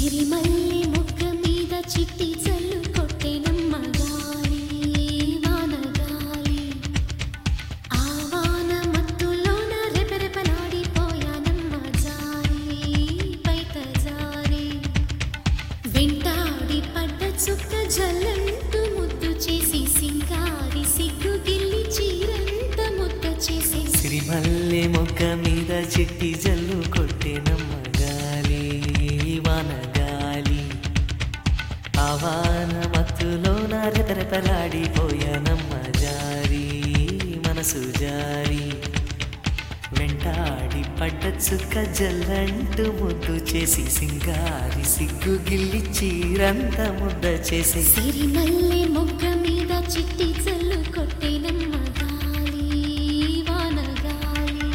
సిరిమల్లె మొక్క మీద చిట్టి జల్లు కొట్టెనమ్మ గాలి వానగాలి ఆ వాన మత్తులోన రెపరెపలాడిపోయానమ్మ జారి బయట జారి వెంటాడి పడ్డ చుక్క జల్లంటూ ముద్దు చేసి సింగారి సిగ్గు గిల్లి చీరంత ముద్ద చేసి సిరిమల్లె మొక్క మీద చిట్టి జల్లు కొట్టెనమ్మ గాలి వానగాలి ఆ వాన మత్తులోన రెపరెపలాడిపోయానమ్మ జారి మనసు జారి వెంటాడి పడ్డ చుక్క జల్లంటూ ముద్దు చేసి సింగారి సిగ్గు గిల్లి చీరంత ముద్ద చేసి సిరిమల్లె మొక్క మీద చిట్టి జల్లు కొట్టెనమ్మ గాలి వానగాలి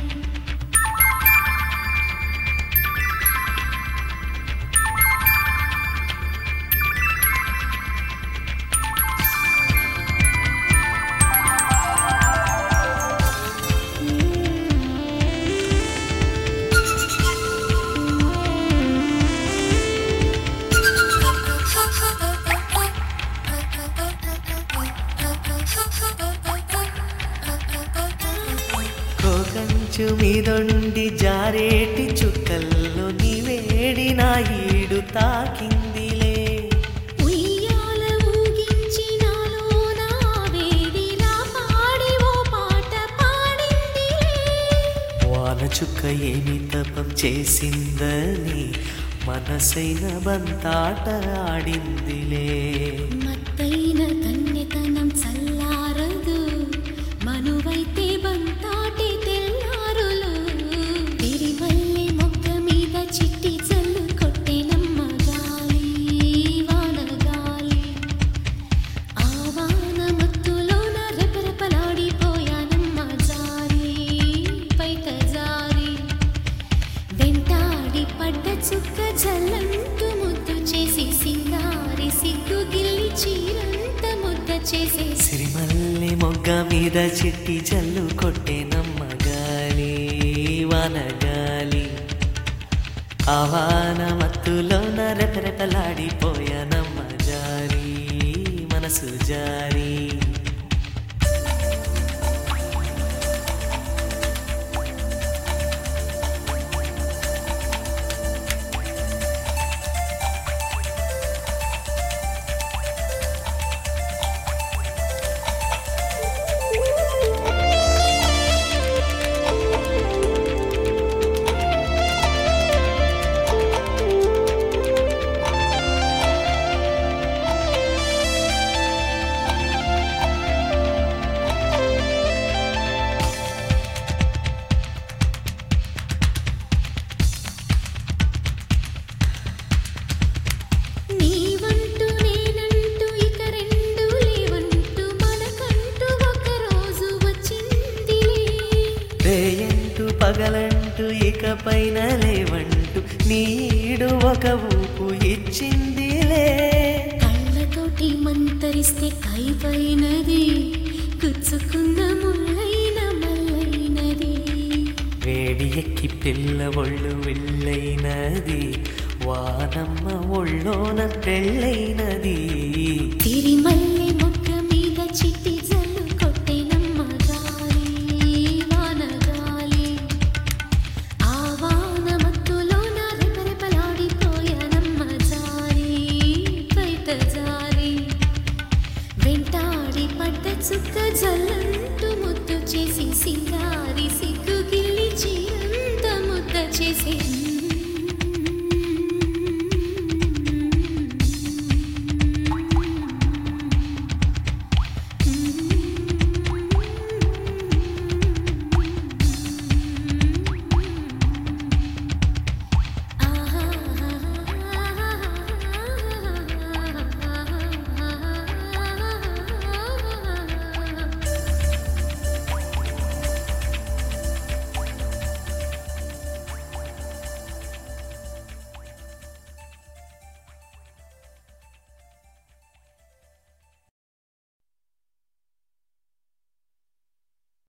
కోకంచు మీదొండి జారేటి చుక్కల్లో నీ వేడి నా ఈడు తాకిందిలే ఉయ్యాల ఊగించి నాలోన వేడిలా పాడి ఓ పాట పాడిందిలే వాన చుక్క ఏమి తపం చేసిందని మనసైన బంతాట ఆడిందిలే మత్తైన కన్యతనం చల్లారదు మనువైతే బంతాటి తెల్లారులు సిరిమల్లె మొక్క మీద చిట్టి జల్లు కొట్టెనమ్మ గాలి వానగాలి ఆ వాన మత్తులోన రెపరెపలాడిపోయానమ్మ జారి బయట జారి వెంటాడి పడ్డ చుక్క జల్లంటూ ముద్దు చేసి సింగారి సిగ్గు గిల్లి చీరంత ముద్ద చేసి సిరిమల్లె మొగ్గ మీద చిట్టి జల్లు కొట్టెనమ్మ గాలి వానగాలి ఆ వాన మత్తులోన రెపరెపలాడిపోయానమ్మ జారి మనసు జారి నీవంటూ నేనంటూ ఇక రెండు లేవంటూ మనకంటూ ఒక రోజు వచ్చిందిలే రేయంటూ పగలంటూ ఇక పైన లేవంటూ నీడు ఒక ఊపు ఇచ్చిందిలే కళ్ళతోటి మంతరిస్తే కైపైనది గుచ్చుకున్న ముల్లైన మల్లైనది వేడి ఎక్కి పిల్ల ఒళ్ళు వెళ్ళైనది వానమ్మ ఒళ్ళోన పెళ్ళైనది సిరిమల్లె మొక్క మీద చిట్టి జల్లు కొట్టెనమ్మ గాలి వానగాలి ఆ వాన మత్తులోన రెపరెపలాడిపోయానమ్మ జారి బయట జారి వెంటాడి పడ్డ చుక్క జల్లంటూ ముద్దు చేసి సింగారి సిగ్గు గిల్లి చీరంత ముద్ద చేసి